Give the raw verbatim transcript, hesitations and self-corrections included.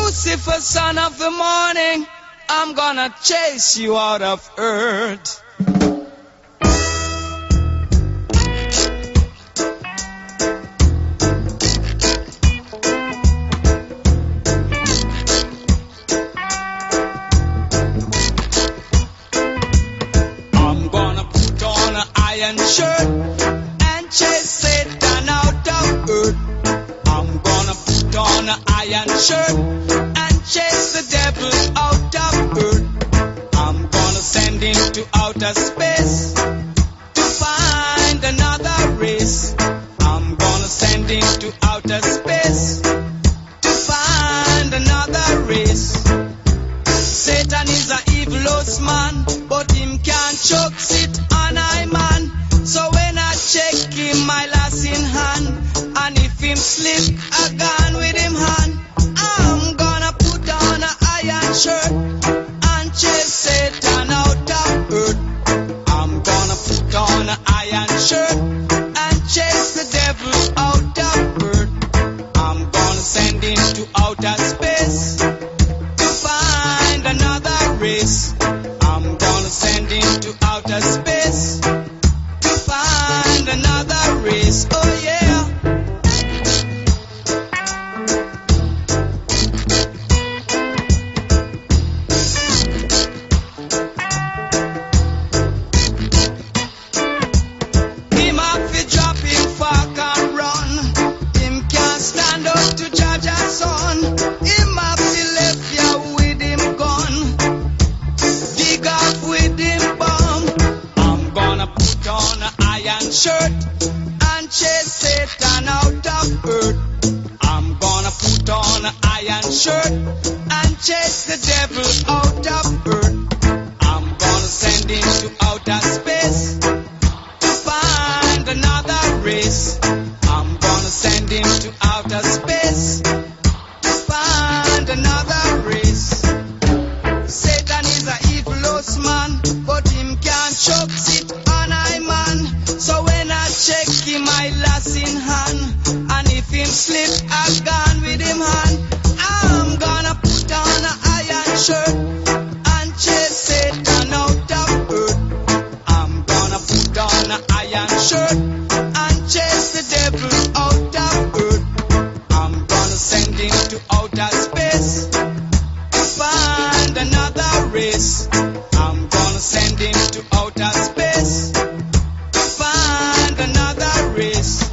Lucifer, son of the morning, I'm gonna chase you out of earth. I'm gonna put on an iron shirt and chase Satan out of earth. I'm gonna put on an iron shirt and chase the devil out of earth. I'm gonna send him to outer space to find another race. I'm gonna send him to outer space to find another race. Satan is a evilous man, but him can't choke sit on I man. So when I check him, my lass in hand, and if him slip, I gone with him hand. I'm gonna put on an iron shirt and chase Satan out of earth. I'm gonna put on an iron shirt and chase the devil out of earth. I'm gonna send him to outer space to find another race. I'm gonna send him to outer space to find another race. Oh yeah. Him have to drop him fork and run. Him can't stand up to judge a son. Him have to left ya with him gun. Dig off with him bomb. I'm gonna put on an iron shirt and chase Satan out of earth. I'm gonna put on an iron shirt and chase the devil out of earth. I'm gonna send him to outer space to find another race. I'm gonna send him to outer space to find another race. Satan is a evilous man, but him can't choke sit on I man. So when I check him, I lass in hand, and if him slip, I've gone with him hand. I'm gonna put on an iron shirt and chase Satan out of earth. I'm gonna put on an iron shirt and chase the devil out of earth. I'm gonna send him to outer space to find another race. I'm gonna send him to outer space to find another race.